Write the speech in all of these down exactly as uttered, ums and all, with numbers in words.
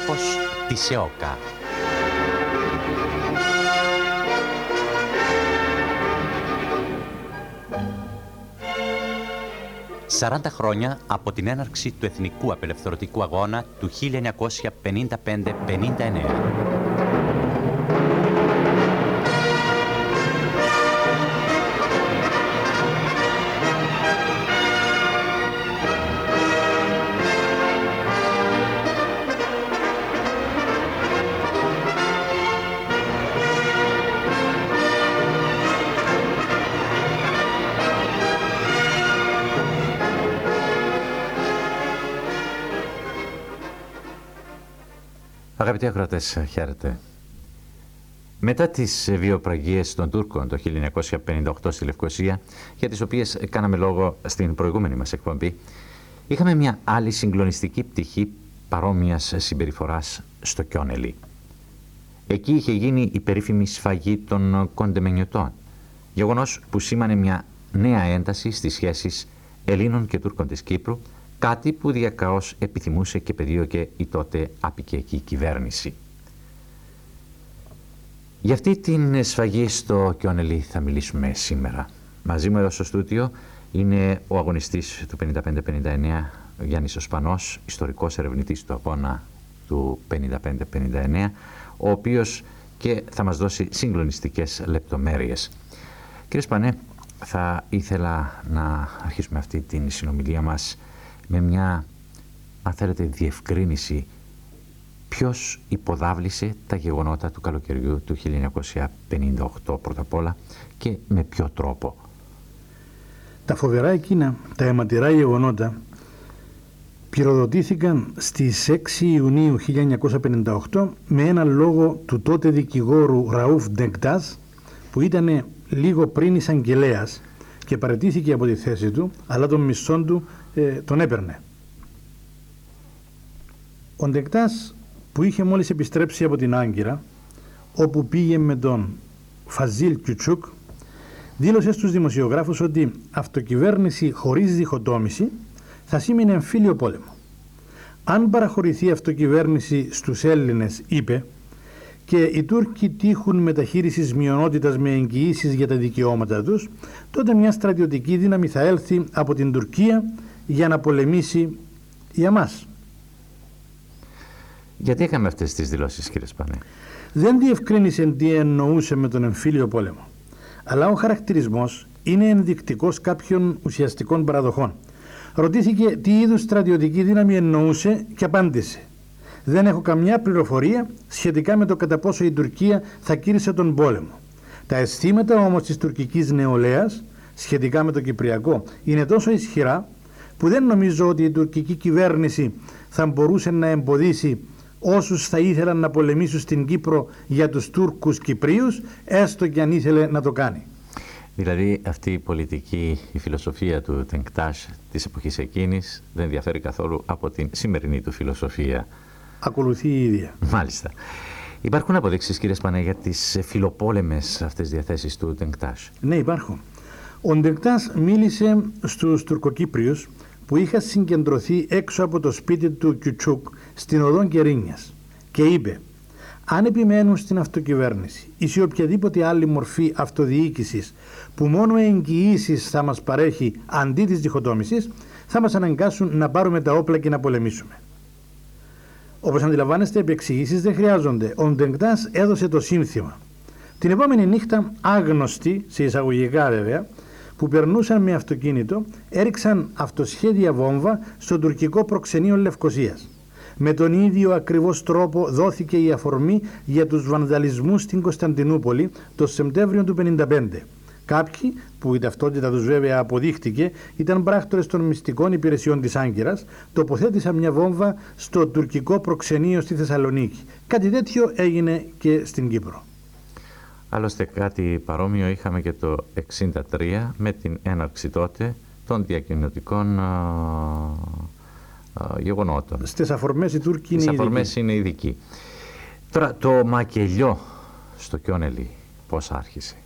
τόπος της ΕΟΚΑ. σαράντα χρόνια από την έναρξη του Εθνικού Απελευθερωτικού Αγώνα του χίλια εννιακόσια πενήντα πέντε πενήντα εννέα. Αγαπητοί ακροατές, χαίρετε. Μετά τις βιοπραγίες των Τούρκων το χίλια εννιακόσια πενήντα οκτώ στη Λευκοσία, για τις οποίες κάναμε λόγο στην προηγούμενη μας εκπομπή, είχαμε μια άλλη συγκλονιστική πτυχή παρόμοιας συμπεριφοράς στο Κιόνελι. Εκεί είχε γίνει η περίφημη σφαγή των Κοντεμενιωτών, γεγονός που σήμανε μια νέα ένταση στις σχέσεις Ελλήνων και Τούρκων της Κύπρου, κάτι που διακαώς επιθυμούσε και πεδίωκε η τότε απικιακή κυβέρνηση. Για αυτή την σφαγή στο Κιόνελι θα μιλήσουμε σήμερα. Μαζί μου εδώ στο στούτιο είναι ο αγωνιστής του πενήντα πέντε πενήντα εννέα, Γιάννης Σπανός, ιστορικός ερευνητής του αγώνα του πενήντα πέντε πενήντα εννέα, ο οποίος και θα μας δώσει συγκλονιστικές λεπτομέρειες. Κύριε Σπανέ, θα ήθελα να αρχίσουμε αυτή την συνομιλία μας με μια, αν θέλετε, διευκρίνηση. Ποιος υποδάβλησε τα γεγονότα του καλοκαιριού του χίλια εννιακόσια πενήντα οκτώ πρώτα απ' όλα και με ποιο τρόπο? Τα φοβερά εκείνα, τα αιματηρά γεγονότα πυροδοτήθηκαν στις έξι Ιουνίου χίλια εννιακόσια πενήντα οκτώ με έναν λόγο του τότε δικηγόρου Ραούφ Ντεγκτάζ, που ήταν λίγο πριν εισαγγελέας και παραιτήθηκε από τη θέση του, αλλά τον μισθόν του ε, τον έπαιρνε. Ο Ντεγκτάζ, που είχε μόλις επιστρέψει από την Άγκυρα, όπου πήγε με τον Φαζίλ Κιουτσούκ, δήλωσε στους δημοσιογράφους ότι αυτοκυβέρνηση χωρίς διχοτόμηση θα σήμαινε εμφύλιο πόλεμο. Αν παραχωρηθεί αυτοκυβέρνηση στους Έλληνες, είπε, και οι Τούρκοι τύχουν μεταχείρισης μειονότητας με εγγυήσεις για τα δικαιώματα τους, τότε μια στρατιωτική δύναμη θα έλθει από την Τουρκία για να πολεμήσει για μας. Γιατί έκαμε αυτές τις δηλώσεις, κύριε Σπανέ? Δεν διευκρίνησε τι εννοούσε με τον εμφύλιο πόλεμο, αλλά ο χαρακτηρισμός είναι ενδεικτικός κάποιων ουσιαστικών παραδοχών. Ρωτήθηκε τι είδους στρατιωτική δύναμη εννοούσε και απάντησε: δεν έχω καμιά πληροφορία σχετικά με το κατά πόσο η Τουρκία θα κήρυσε τον πόλεμο. Τα αισθήματα όμως της τουρκικής νεολαίας σχετικά με το Κυπριακό είναι τόσο ισχυρά που δεν νομίζω ότι η τουρκική κυβέρνηση θα μπορούσε να εμποδίσει όσους θα ήθελαν να πολεμήσουν στην Κύπρο για τους Τούρκους Κυπρίους, έστω και αν ήθελε να το κάνει. Δηλαδή αυτή η πολιτική, η φιλοσοφία του Ντεγκτάζ της εποχής εκείνης δεν διαφέρει καθόλου από την σημερινή του φιλοσοφία. Ακολουθεί η ίδια. Μάλιστα. Υπάρχουν αποδείξεις, κύριε Σπανέ, για τις φιλοπόλεμες αυτές διαθέσεις του Ντεγκτάζ? Ναι, υπάρχουν. Ο Ντεγκτάζ μίλησε στους Τουρκοκύπριους που είχαν συγκεντρωθεί έξω από το σπίτι του Κιουτσούκ στην οδό Κερίνιας και είπε: αν επιμένουν στην αυτοκυβέρνηση ή σε οποιαδήποτε άλλη μορφή αυτοδιοίκησης που μόνο εγγυήσεις θα μας παρέχει αντί της διχοτόμησης, θα μας αναγκάσουν να πάρουμε τα όπλα και να πολεμήσουμε. Όπως αντιλαμβάνεστε, επεξηγήσεις δεν χρειάζονται. Ο Ντεγκτάζ έδωσε το σύνθημα. Την επόμενη νύχτα, άγνωστοι, σε εισαγωγικά βέβαια, που περνούσαν με αυτοκίνητο, έριξαν αυτοσχέδια βόμβα στο τουρκικό προξενείο Λευκοσίας. Με τον ίδιο ακριβώς τρόπο δόθηκε η αφορμή για τους βανδαλισμούς στην Κωνσταντινούπολη το Σεπτέμβριο του χίλια εννιακόσια πενήντα πέντε. Κάποιοι, που η ταυτότητα τους βέβαια αποδείχτηκε, ήταν πράκτορες των μυστικών υπηρεσιών της Άγκυρας, τοποθέτησαν μια βόμβα στο τουρκικό προξενείο στη Θεσσαλονίκη. Κάτι τέτοιο έγινε και στην Κύπρο. Άλλωστε κάτι παρόμοιο είχαμε και το εξήντα τρία με την έναρξη τότε των διακοινωτικών α, α, γεγονότων. Στις αφορμές οι Τούρκοι είναι ειδικοί. αφορμές είναι ειδικοί. Τώρα το μακελιό στο Κιόνελι πώς άρχισε?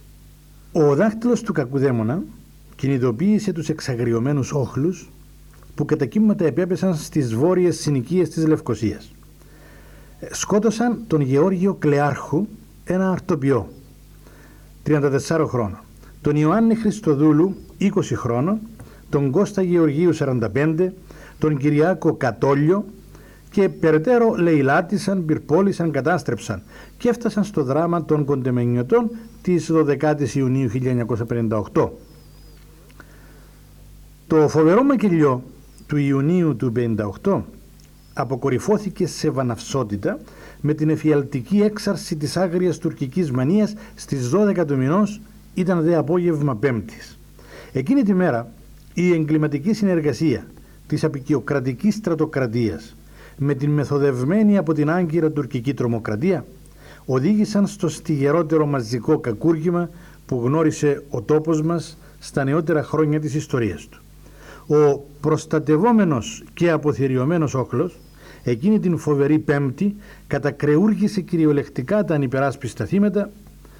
Ο δάχτυλος του κακουδαίμονα κινητοποίησε τους εξαγριωμένους όχλους, που κατά κύματα επέπεσαν στις βόρειες συνοικίες της Λευκωσίας. Σκότωσαν τον Γεώργιο Κλεάρχου, ένα αρτοποιό, τριάντα τεσσάρων χρόνων, τον Ιωάννη Χριστοδούλου, είκοσι χρόνων, τον Κώστα Γεωργίου, σαράντα πέντε, τον Κυριάκο Κατόλιο, και περαιτέρω λαιλάτισαν, πυρπόλησαν, κατάστρεψαν και έφτασαν στο δράμα των Κοντεμενιωτών της δωδεκάτης Ιουνίου χίλια εννιακόσια πενήντα οκτώ. Το φοβερό μακελιό του Ιουνίου του πενήντα οκτώ αποκορυφώθηκε σε βαναυσότητα με την εφιαλτική έξαρση της άγριας τουρκικής μανίας στις δώδεκα του μηνός, ήταν δε απόγευμα Πέμπτης. Εκείνη τη μέρα η εγκληματική συνεργασία της απικιοκρατικής στρατοκρατίας με την μεθοδευμένη από την άγκυρα τουρκική τρομοκρατία οδήγησαν στο στιγερότερο μαζικό κακούργημα που γνώρισε ο τόπος μας στα νεότερα χρόνια της ιστορίας του. Ο προστατευόμενος και αποθυριωμένος όχλος εκείνη την φοβερή Πέμπτη κατακρεούργησε κυριολεκτικά τα ανυπεράσπιστα θύματα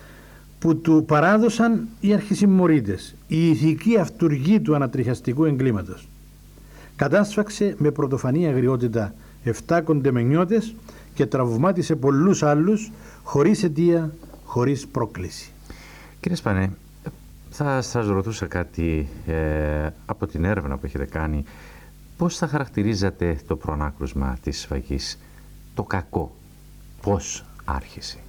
που του παράδωσαν οι αρχισυμμορίτες, η ηθική αυτουργή του ανατριχιαστικού εγκλήματος. Κατάσφαξε με πρωτοφανή αγριότητα εφτά κοντεμενιώτες και τραυμάτισε πολλούς άλλους χωρίς αιτία, χωρίς πρόκληση. Κύριε Σπανέ, θα σας ρωτούσα κάτι ε, από την έρευνα που έχετε κάνει. Πώς θα χαρακτηρίζατε το προανάκρουσμα της σφαγής, το κακό, πώς άρχισε?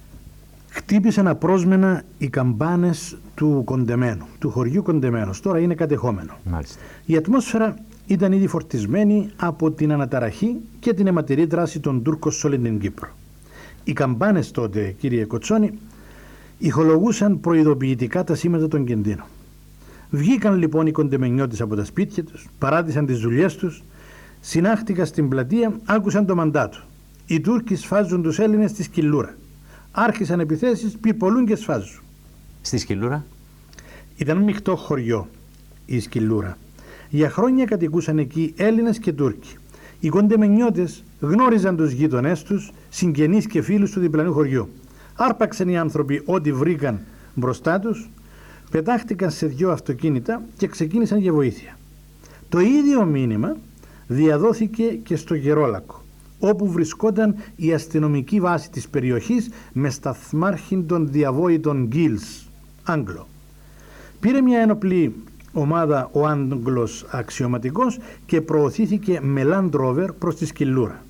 Χτύπησαν απρόσμενα οι καμπάνες του Κοντεμένου, του χωριού Κοντεμένος. Τώρα είναι κατεχόμενο. Μάλιστα. Η ατμόσφαιρα ήταν ήδη φορτισμένη από την αναταραχή και την αιματηρή δράση των Τούρκων σε όλη την Κύπρο. Οι καμπάνες τότε, κύριε Κοτσόνη, ηχολογούσαν προειδοποιητικά τα σήματα των κινδύνων. Βγήκαν λοιπόν οι κοντεμενιώτες από τα σπίτια τους, παράτησαν τις δουλειές τους, συνάχτηκαν στην πλατεία, άκουσαν το μαντάτο. Οι Τούρκοι σφάζουν τους Έλληνες στη Σκυλούρα. Άρχισαν επιθέσεις, πυρπολούν και σφάζουν. Στη Σκυλούρα? Ήταν μειχτό χωριό η Σκυλούρα. Για χρόνια κατοικούσαν εκεί Έλληνες και Τούρκοι. Οι κοντεμενιώτες γνώριζαν τους γείτονές τους, συγγενείς και φίλους του διπλανού χωριού. Άρπαξαν οι άνθρωποι ό,τι βρήκαν μπροστά τους, πετάχτηκαν σε δυο αυτοκίνητα και ξεκίνησαν για βοήθεια. Το ίδιο μήνυμα διαδόθηκε και στο Γερόλακο, όπου βρισκόταν η αστυνομική βάση της περιοχής με σταθμάρχη των διαβόητων Γκίλς, Άγγλο. Πήρε μια ένοπλη ομάδα ο Άγγλος αξιωματικός και προωθήθηκε με Land Rover προς τη Σκυλούρα.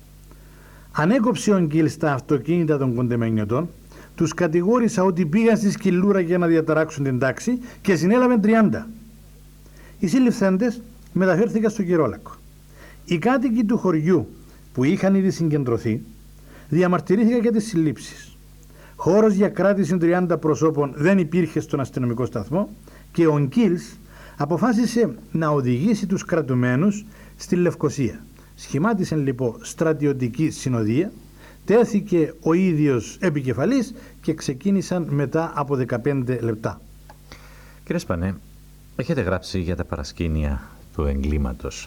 Ανέκοψε ο Γκίλς τα αυτοκίνητα των κοντεμενιωτών, τους κατηγόρησα ότι πήγαν στη Σκυλούρα για να διαταράξουν την τάξη και συνέλαβαν τριάντα. Οι συλληφθέντες μεταφέρθηκαν στο Γερόλακο. Οι κάτοικοι του χωριού που είχαν ήδη συγκεντρωθεί διαμαρτυρήθηκαν για τις συλλήψεις. Χώρος για κράτηση τριάντα προσώπων δεν υπήρχε στον αστυνομικό σταθμό και ο Γκίλς αποφάσισε να οδηγήσει τους κρατουμένους στη Λευκωσία. Σχημάτισε λοιπόν στρατιωτική συνοδεία, τέθηκε ο ίδιος επικεφαλής και ξεκίνησαν μετά από δεκαπέντε λεπτά. Κύριε Σπανέ, έχετε γράψει για τα παρασκήνια του εγκλήματος.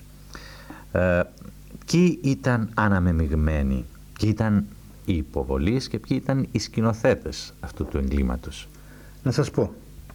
Ε, ποιοι ήταν αναμεμειγμένοι, ποιοι ήταν οι υποβολείς και ποιοι ήταν οι σκηνοθέτες αυτού του εγκλήματος? Να σας πω,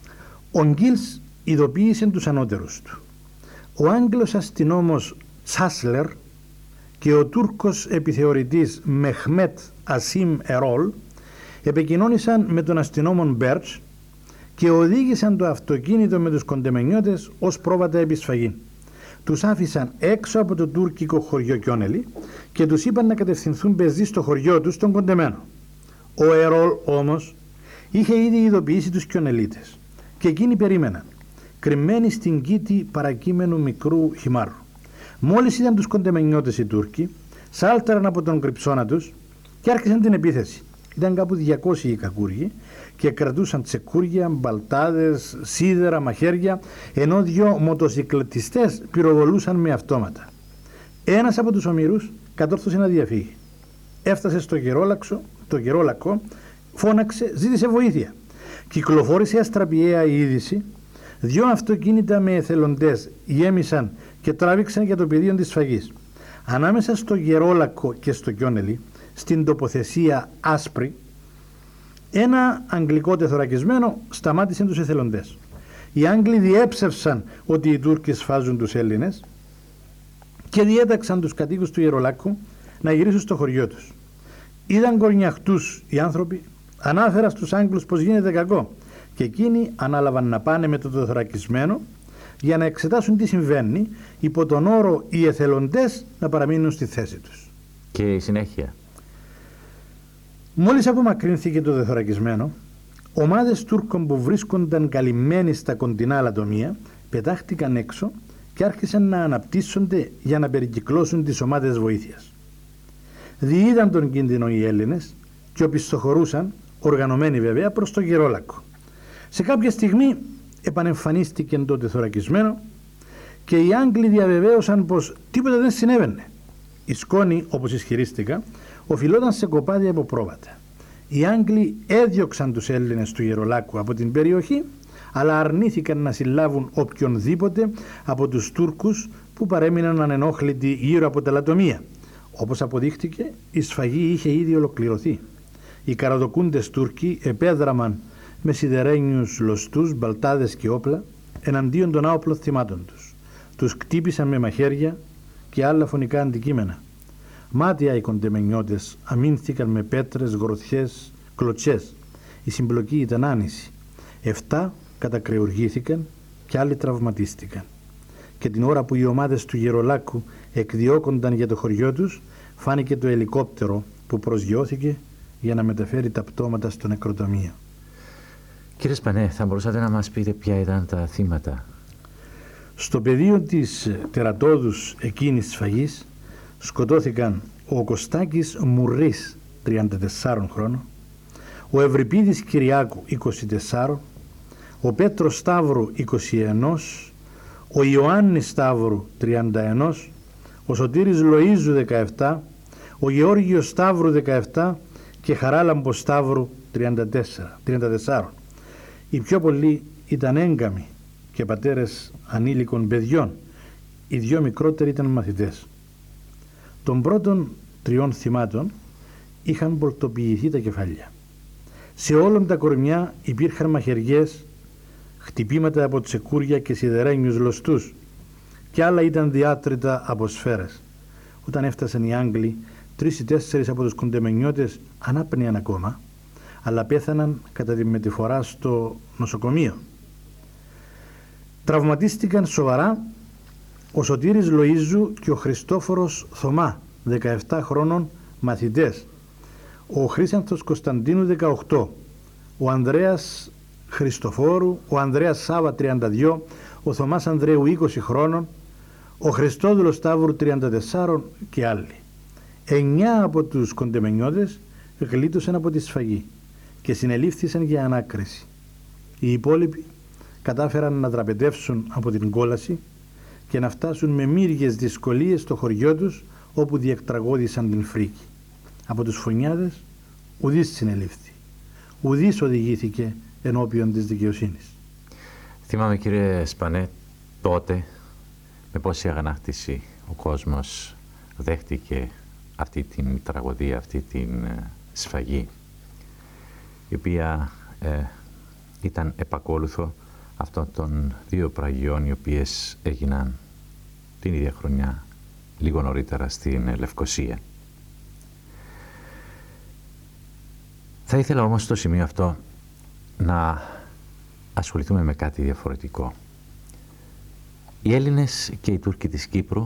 ο Γκίλς ειδοποίησε τους ανώτερους του. Ο Άγγλος αστυνόμος Σάσλερ και ο Τούρκος επιθεωρητής Μεχμέτ Ασίμ Ερόλ επικοινώνησαν με τον αστυνόμον Μπέρτς και οδήγησαν το αυτοκίνητο με τους κοντεμενιώτες ως πρόβατα επισφαγή. Τους άφησαν έξω από το τουρκικό χωριό Κιόνελη και τους είπαν να κατευθυνθούν πεζοί στο χωριό τους τον Κοντεμένο. Ο Ερόλ όμως είχε ήδη ειδοποιήσει τους Κιονελίτες και εκείνοι περίμεναν, κρυμμένοι στην κήτη παρακείμενου μικρού χυμάρου. Μόλις είδαν τους κοντεμενιώτες οι Τούρκοι, σάλταραν από τον κρυψώνα τους και άρχισαν την επίθεση. Ήταν κάπου διακόσιοι οι κακούργοι και κρατούσαν τσεκούρια, μπαλτάδες, σίδερα, μαχαίρια, ενώ δυο μοτοσυκλετιστές πυροβολούσαν με αυτόματα. Ένας από τους ομήρους κατόρθωσε να διαφύγει. Έφτασε στο Γερόλαξο, το Γερόλακο, φώναξε, ζήτησε βοήθεια. Κυκλοφόρησε αστραπιαία η είδηση. Δυο αυτοκίνητα με εθελοντές γέμισαν και τράβηξαν για το πεδίο της σφαγής. Ανάμεσα στο Γερόλακο και στο Κιόνελη, στην τοποθεσία Άσπρη, ένα αγγλικό τεθωρακισμένο σταμάτησε τους εθελοντές. Οι Άγγλοι διέψευσαν ότι οι Τούρκοι σφάζουν τους Έλληνες και διέταξαν τους κατοίκους του Γερολάκου να γυρίσουν στο χωριό τους. Είδαν κορνιαχτούς οι άνθρωποι, ανάφερα στους Άγγλους πως γίνεται κακό και εκείνοι ανάλαβαν να πάνε με το δοθωρακισμένο για να εξετάσουν τι συμβαίνει, υπό τον όρο οι εθελοντές να παραμείνουν στη θέση τους. Και η συνέχεια. Μόλις απομακρύνθηκε το δοθωρακισμένο, ομάδες Τούρκων που βρίσκονταν καλυμμένοι στα κοντινά λατομεία πετάχτηκαν έξω και άρχισαν να αναπτύσσονται για να περικυκλώσουν τις ομάδες βοήθειας. Διείδαν τον κίνδυνο οι Έλληνες και οπισθοχωρούσαν, οργανωμένοι βέβαια, προς το Γερόλακο. Σε κάποια στιγμή επανεμφανίστηκε το δοθωρακισμένο και οι Άγγλοι διαβεβαίωσαν πως τίποτα δεν συνέβαινε. Η σκόνη, όπως ισχυρίστηκα, οφειλόταν σε κοπάδι από πρόβατα. Οι Άγγλοι έδιωξαν τους Έλληνες του Γερολάκου από την περιοχή, αλλά αρνήθηκαν να συλλάβουν οποιονδήποτε από τους Τούρκους που παρέμειναν ανενόχλητοι γύρω από τα λατομεία. Όπως αποδείχτηκε, η σφαγή είχε ήδη ολοκληρωθεί. Οι καραδοκούντες Τούρκοι επέδραμαν με σιδερένιους λωστούς, μπαλτάδες και όπλα εναντίον των άοπλων θυμάτων τους. Τους κτύπησαν με μαχαίρια και άλλα φωνικά αντικείμενα. Μάτια οι κοντεμενιώτες αμήνθηκαν με πέτρες, γροθιές, κλωτσές. Η συμπλοκή ήταν άνηση. Εφτά κατακρεουργήθηκαν και άλλοι τραυματίστηκαν. Και την ώρα που οι ομάδες του Γερολάκου εκδιώκονταν για το χωριό τους, φάνηκε το ελικόπτερο που προσγειώθηκε για να μεταφέρει τα πτώματα στο νεκροταμείο. Κύριε Σπανέ, θα μπορούσατε να μας πείτε ποια ήταν τα θύματα? Στο πεδίο της τερατώδους εκείνης της σφαγής σκοτώθηκαν ο Κωστάκης Μουρρής, τριάντα τεσσάρων χρόνων, ο Ευρυπίδης Κυριάκου, είκοσι τεσσάρων, ο Πέτρος Σταύρου, είκοσι ένα, ο Ιωάννης Σταύρου, τριάντα ένα, ο Σωτήρης Λοΐζου, δεκαεπτά, ο Γεώργιος Σταύρου, δεκαεπτά και Χαράλαμπος Σταύρου, τριάντα τέσσερα, τριάντα τέσσερα. Οι πιο πολλοί ήταν έγκαμοι και πατέρες ανήλικων παιδιών. Οι δυο μικρότεροι ήταν μαθητές. Των πρώτων τριών θυμάτων είχαν πολτοποιηθεί τα κεφάλια. Σε όλων τα κορμιά υπήρχαν μαχαιριές, χτυπήματα από τσεκούρια και σιδερένιους λωστούς και άλλα ήταν διάτρητα από σφαίρες. Όταν έφτασαν οι Άγγλοι, τρεις ή τέσσερις από τους κοντεμενιώτες ανάπνεαν ακόμα, αλλά πέθαναν κατά τη μεταφορά στο νοσοκομείο. Τραυματίστηκαν σοβαρά ο Σωτήρης Λοΐζου και ο Χριστόφορος Θωμά, δεκαεπτά χρόνων, μαθητές, ο Χρήσανθος Κωνσταντίνου, δεκαοκτώ, ο Ανδρέας Χριστοφόρου, ο Ανδρέας Σάβα, τριάντα δύο, ο Θωμάς Ανδρέου, είκοσι χρόνων, ο Χριστόδουλος Σταύρου, τριάντα τέσσερα και άλλοι. Εννιά από τους κοντεμενιώτες γλίτωσαν από τη σφαγή και συνελήφθησαν για ανάκριση. Οι υπόλοιποι κατάφεραν να δραπετεύσουν από την κόλαση και να φτάσουν με μύριες δυσκολίες στο χωριό τους, όπου διεκτραγώδησαν την φρίκη. Από τους φωνιάδες ουδής συνελήφθη, ουδής οδηγήθηκε ενώπιον της δικαιοσύνης. Θυμάμαι, κύριε Σπανέ, τότε με πόση αγανάκτηση ο κόσμος δέχτηκε αυτή την τραγωδία, αυτή την ε, σφαγή, η οποία ε, ήταν επακόλουθο αυτών των δύο πραγιών, οι οποίες έγιναν την ίδια χρονιά, λίγο νωρίτερα, στην Λευκοσία. Θα ήθελα όμως στο σημείο αυτό να ασχοληθούμε με κάτι διαφορετικό. Οι Έλληνες και οι Τούρκοι της Κύπρου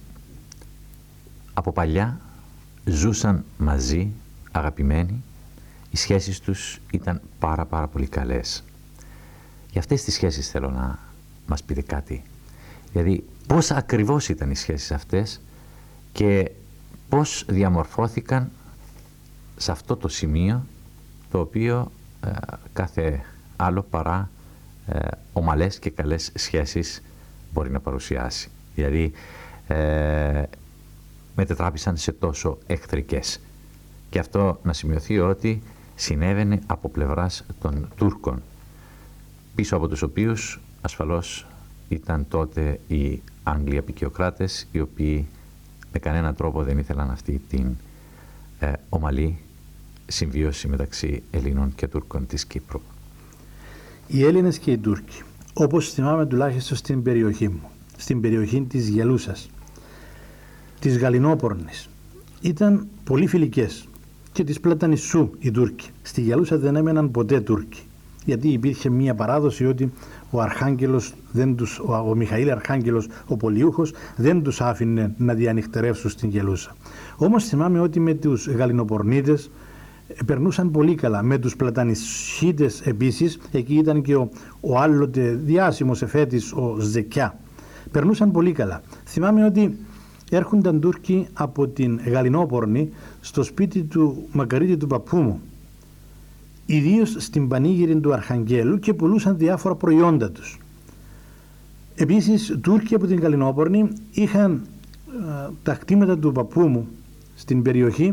από παλιά ζούσαν μαζί, αγαπημένοι. Οι σχέσεις τους ήταν πάρα πάρα πολύ καλές. Για αυτές τις σχέσεις θέλω να μας πείτε κάτι. Δηλαδή πώς ακριβώς ήταν οι σχέσεις αυτές και πώς διαμορφώθηκαν σε αυτό το σημείο, το οποίο ε, κάθε άλλο παρά ε, ομαλές και καλές σχέσεις μπορεί να παρουσιάσει. Δηλαδή ε, μετετράπησαν σε τόσο εχθρικές. Και αυτό να σημειωθεί ότι συνέβαινε από πλευράς των Τούρκων, πίσω από τους οποίους ασφαλώς ήταν τότε οι Άγγλοι αποικιοκράτες, οι οποίοι με κανέναν τρόπο δεν ήθελαν αυτή την ε, ομαλή συμβίωση μεταξύ Ελλήνων και Τούρκων της Κύπρου. Οι Έλληνες και οι Τούρκοι, όπως θυμάμαι τουλάχιστον στην περιοχή μου, στην περιοχή της Γελούσας, της Γαλινόπορνης ήταν πολύ φιλικές και της Πλατανισσού οι Τούρκοι. Στη Γελούσα δεν έμεναν ποτέ Τούρκοι, γιατί υπήρχε μια παράδοση ότι ο Αρχάγγελος, δεν τους, ο, ο Μιχαήλ Αρχάγγελος, ο Πολιούχος, δεν τους άφηνε να διανυχτερεύσουν στην Γελούσα. Όμως θυμάμαι ότι με τους Γαλινοπορνίτες περνούσαν πολύ καλά. Με τους Πλατανισσίτες επίσης, εκεί ήταν και ο, ο άλλοτε διάσημος εφέτης ο Ζεκιά, περνούσαν πολύ καλά. Θυμάμαι ότι έρχονταν Τούρκοι από την Γαλινόπορνη στο σπίτι του Μακαρίτη του παππού μου, ιδίως στην πανήγυρη του Αρχαγγέλου, και πουλούσαν διάφορα προϊόντα τους. Επίσης, Τούρκοι από την Γαλινόπορνη είχαν ε, τα κτήματα του παππού μου στην περιοχή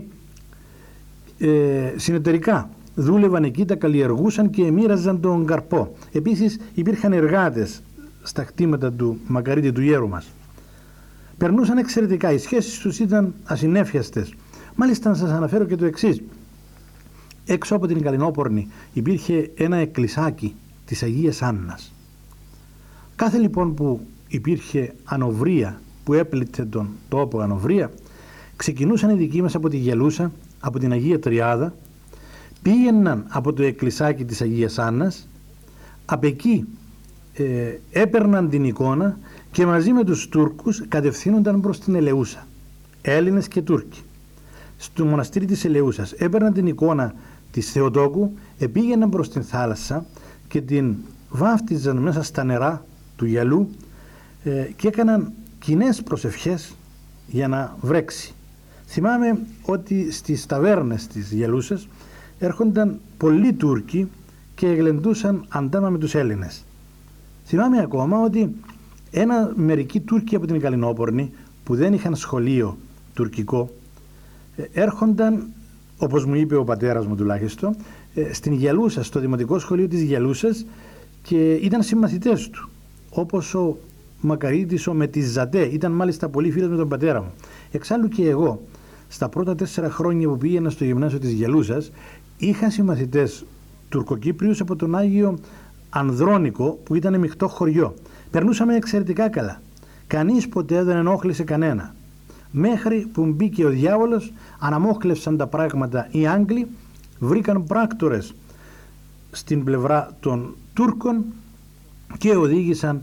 ε, συνεταιρικά. Δούλευαν εκεί, τα καλλιεργούσαν και μοίραζαν τον καρπό. Επίσης, υπήρχαν εργάτες στα κτήματα του Μακαρίτη του γέρου μας. Περνούσαν εξαιρετικά, οι σχέσεις τους ήταν ασυνέφιαστες. Μάλιστα, να σας αναφέρω και το εξής. Έξω από την Γαλινόπορνη υπήρχε ένα εκκλησάκι της Αγίας Άννας. Κάθε λοιπόν που υπήρχε ανοβρία, που έπλητε τον τόπο ανοβρία, ξεκινούσαν οι δικοί μας από τη Γελούσα, από την Αγία Τριάδα, πήγαιναν από το εκκλησάκι της Αγίας Άννας, απ' εκεί ε, έπαιρναν την εικόνα και μαζί με τους Τούρκους κατευθύνονταν προς την Ελεούσα, Έλληνες και Τούρκοι. Στο μοναστήρι της Ελεούσας έπαιρναν την εικόνα της Θεοτόκου, επήγαιναν προς την θάλασσα και την βάφτιζαν μέσα στα νερά του γυαλού ε, και έκαναν κοινές προσευχές για να βρέξει. Θυμάμαι ότι στις ταβέρνες της Γελούσας έρχονταν πολλοί Τούρκοι και εγλεντούσαν αντάμα με τους Έλληνες. Θυμάμαι ακόμα ότι ένα μερικοί Τούρκοι από την Γαλινόπορνη που δεν είχαν σχολείο τουρκικό έρχονταν, όπως μου είπε ο πατέρας μου τουλάχιστον, στην Γελούσα, στο Δημοτικό Σχολείο της Γελούσας, και ήταν συμμαθητές του, όπως ο Μακαρίτης ο Μετιζατέ, ήταν μάλιστα πολύ φίλος με τον πατέρα μου. Εξάλλου και εγώ, στα πρώτα τέσσερα χρόνια που πήγαινα στο γυμνάσιο της Γελούσας, είχα συμμαθητές Τουρκοκύπριους από τον Άγιο Ανδρώνικο, που ήταν μειχτό χωριό. Περνούσαμε εξαιρετικά καλά. Κανείς ποτέ δεν ενόχλησε κανένα. Μέχρι που μπήκε ο διάβολος, αναμόχλευσαν τα πράγματα οι Άγγλοι, βρήκαν πράκτορες στην πλευρά των Τούρκων και οδήγησαν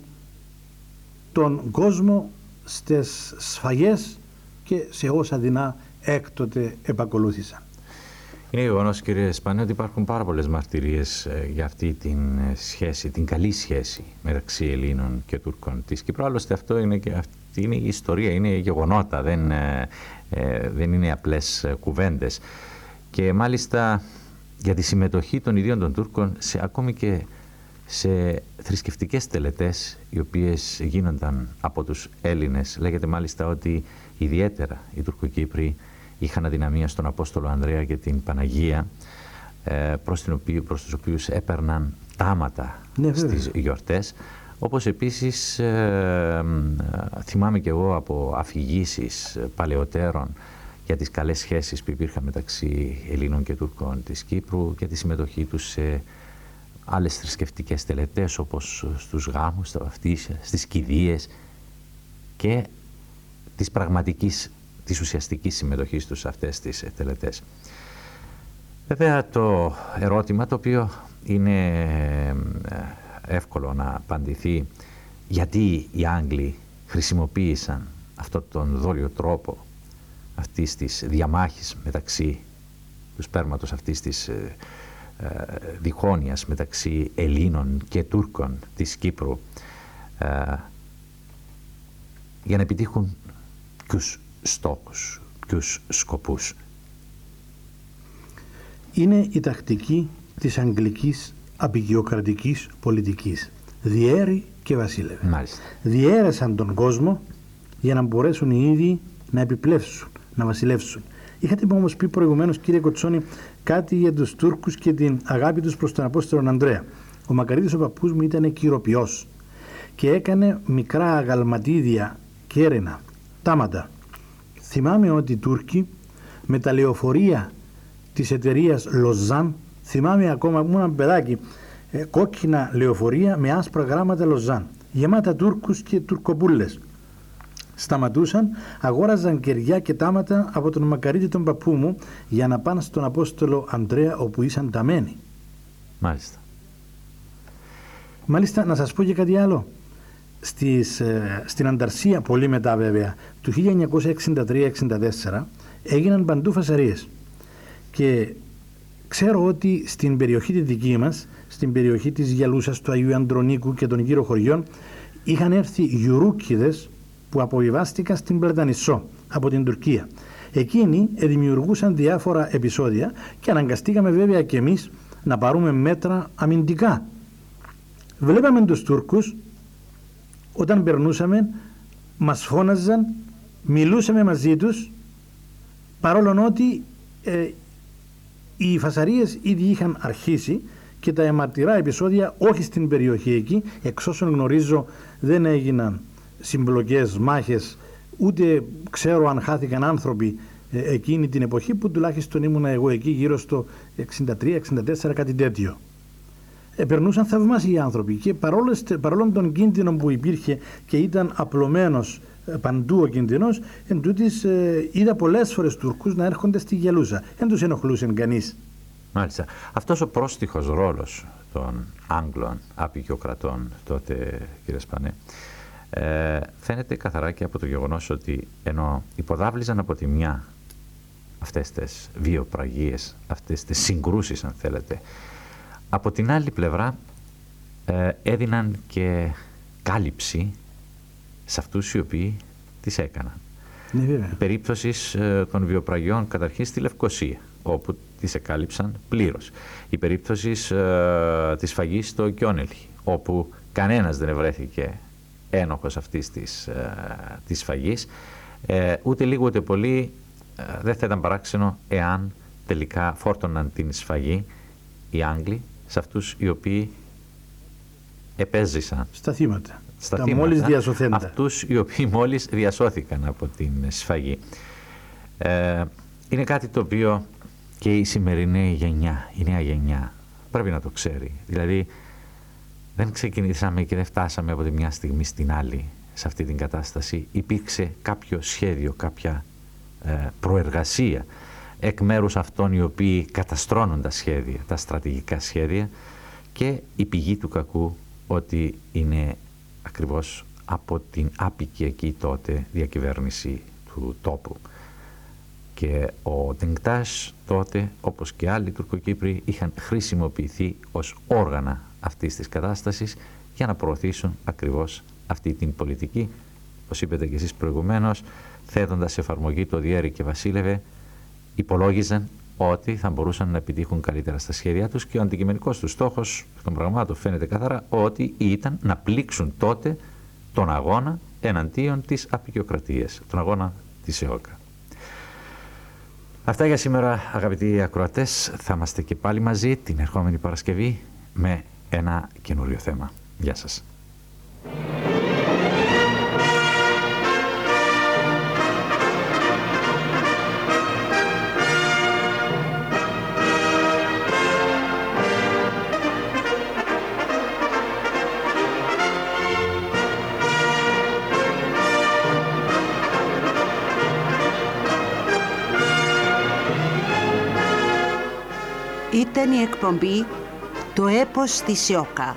τον κόσμο στις σφαγές και σε όσα δεινά έκτοτε επακολούθησαν. Είναι γεγονός, κύριε Σπανέ, ότι υπάρχουν πάρα πολλές μαρτυρίες ε, για αυτή την ε, σχέση, την καλή σχέση μεταξύ Ελλήνων και Τούρκων της Κύπρου. Άλλωστε αυτό είναι και αυτή είναι η ιστορία, είναι γεγονότα, δεν, ε, ε, δεν είναι απλές ε, κουβέντες. Και μάλιστα για τη συμμετοχή των ιδίων των Τούρκων σε, ακόμη και σε θρησκευτικές τελετές οι οποίες γίνονταν από τους Έλληνες. Λέγεται μάλιστα ότι ιδιαίτερα οι Τουρκοκύπροι είχαν αδυναμία στον Απόστολο Ανδρέα και την Παναγία, ε, προς, την οποία, προς τους οποίους έπαιρναν τάματα ναι, στις γιορτές. Όπως επίσης ε, θυμάμαι και εγώ από αφηγήσεις παλαιότερων για τις καλές σχέσεις που υπήρχαν μεταξύ Ελλήνων και Τούρκων της Κύπρου και τη συμμετοχή τους σε άλλες θρησκευτικές τελετές, όπως στους γάμους, στα βαφτίσια, στις κηδείες, και της πραγματικής, της ουσιαστικής συμμετοχής τους σε αυτές τις τελετές. Βέβαια το ερώτημα, το οποίο είναι εύκολο να απαντηθεί, γιατί οι Άγγλοι χρησιμοποίησαν αυτόν τον δόλιο τρόπο αυτής της διαμάχης μεταξύ του σπέρματος αυτής της ε, ε, διχόνοιας μεταξύ Ελλήνων και Τούρκων της Κύπρου, ε, για να επιτύχουν ποιους στόχους, ποιους σκοπούς. Είναι η τακτική της αγγλικής απεικιοκρατικής πολιτικής. Διέρη και βασίλευε. Μάλιστα. Διέρεσαν τον κόσμο για να μπορέσουν οι ίδιοι να επιπλεύσουν, να βασιλεύσουν. Είχατε όμως πει προηγουμένως, κύριε Κοτσόνη, κάτι για τους Τούρκους και την αγάπη τους προς τον Απόστολο Ανδρέα. Ο Μακαρίτης ο παππούς μου ήταν κυροποιός και έκανε μικρά αγαλματίδια κέρινα, τάματα. Θυμάμαι ότι οι Τούρκοι με τα λεωφορεία της εταιρείας Λοζάν, θυμάμαι ακόμα, μου ένα παιδάκι, ε, κόκκινα λεωφορεία με άσπρα γράμματα Λοζάν, γεμάτα Τούρκους και Τουρκοπούλες. Σταματούσαν, αγόραζαν κεριά και τάματα από τον μακαρίτη τον παππού μου για να πάνε στον Απόστολο Ανδρέα όπου ήσαν ταμένοι. Μάλιστα. Μάλιστα, να σας πω και κάτι άλλο. Στις, ε, στην Ανταρσία, πολύ μετά βέβαια, του χίλια εννιακόσια εξήντα τρία εξήντα τέσσερα, έγιναν παντού φασαρίες. Και ξέρω ότι στην περιοχή τη δική μας, στην περιοχή της Γιαλούσας, του Αγίου Ανδρονίκου και των γύρω χωριών, είχαν έρθει γιουρούκηδες που αποβιβάστηκαν στην Πλατανισσό από την Τουρκία. Εκείνοι δημιουργούσαν διάφορα επεισόδια και αναγκαστήκαμε βέβαια και εμείς να πάρουμε μέτρα αμυντικά. Βλέπαμε τους Τούρκους, όταν περνούσαμε, μας φώναζαν, μιλούσαμε μαζί τους, παρόλο ότι ε, οι φασαρίες ήδη είχαν αρχίσει και τα αιματηρά επεισόδια όχι στην περιοχή εκεί, εξ όσων γνωρίζω δεν έγιναν συμπλοκές, μάχες, ούτε ξέρω αν χάθηκαν άνθρωποι ε, εκείνη την εποχή που τουλάχιστον ήμουνα εγώ εκεί γύρω στο εξήντα τρία εξήντα τέσσερα, κάτι τέτοιο. Ε, περνούσαν θαυμάσιοι άνθρωποι και παρόλο τον κίνδυνο που υπήρχε και ήταν απλωμένος ε, παντού ο κίνδυνος, εν τούτης, ε, είδα πολλές φορές Τουρκούς να έρχονται στη Γιαλούσα. Δεν τους ενοχλούσε κανείς. Μάλιστα. Αυτός ο πρόστιχος ρόλος των Άγγλων απεικιοκρατών τότε, κύριε Σπανέ, ε, φαίνεται καθαρά και από το γεγονός ότι ενώ υποδάβλιζαν από τη μια αυτές τις βιοπραγίες, αυτές τις συγκρούσεις αν θέλετε, από την άλλη πλευρά ε, έδιναν και κάλυψη σε αυτούς οι οποίοι τις έκαναν. Ναι, βέβαια. Η περίπτωση ε, των βιοπραγιών καταρχήν στη Λευκοσία, όπου τις εκάλυψαν πλήρως. Η περίπτωση ε, της φαγής στο Κιόνελι, όπου κανένας δεν ευρέθηκε ένοχος αυτής της, ε, της φαγής, ε, ούτε λίγο ούτε πολύ ε, δεν θα ήταν παράξενο εάν τελικά φόρτωναν την σφαγή οι Άγγλοι σε αυτούς οι οποίοι επέζησαν. Στα θύματα. Στα τα θύματα, μόλις διασωθέντα. Αυτούς οι οποίοι μόλις διασώθηκαν από την σφαγή. Ε, είναι κάτι το οποίο και η σημερινή γενιά, η νέα γενιά, πρέπει να το ξέρει. Δηλαδή, δεν ξεκινήσαμε και δεν φτάσαμε από τη μια στιγμή στην άλλη σε αυτή την κατάσταση. Υπήρξε κάποιο σχέδιο, κάποια ε, προεργασία εκ μέρους αυτών οι οποίοι καταστρώνουν τα σχέδια, τα στρατηγικά σχέδια, και η πηγή του κακού ότι είναι ακριβώς από την άπικη εκεί τότε διακυβέρνηση του τόπου. Και ο Ντενκτάς τότε, όπως και άλλοι Τουρκοκύπροι, είχαν χρησιμοποιηθεί ως όργανα αυτής της κατάστασης για να προωθήσουν ακριβώς αυτή την πολιτική, όπως είπατε και εσείς προηγουμένως, θέτοντας σε εφαρμογή το διέρη και βασίλευε, υπολόγιζαν ότι θα μπορούσαν να επιτύχουν καλύτερα στα σχέδιά τους και ο αντικειμενικός τους στόχος των πραγμάτων φαίνεται καθαρά ότι ήταν να πλήξουν τότε τον αγώνα εναντίον της απεικιοκρατίας, τον αγώνα της ΕΟΚΑ. Αυτά για σήμερα, αγαπητοί ακροατές. Θα είμαστε και πάλι μαζί την ερχόμενη Παρασκευή με ένα καινούριο θέμα. Γεια σας. Ήταν η εκπομπή «Το έπος της ΕΟΚΑ».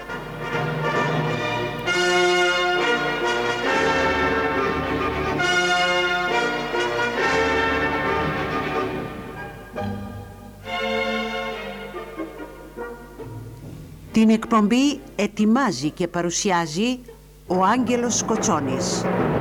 Την εκπομπή ετοιμάζει και παρουσιάζει ο Άγγελος Κοτσόνης.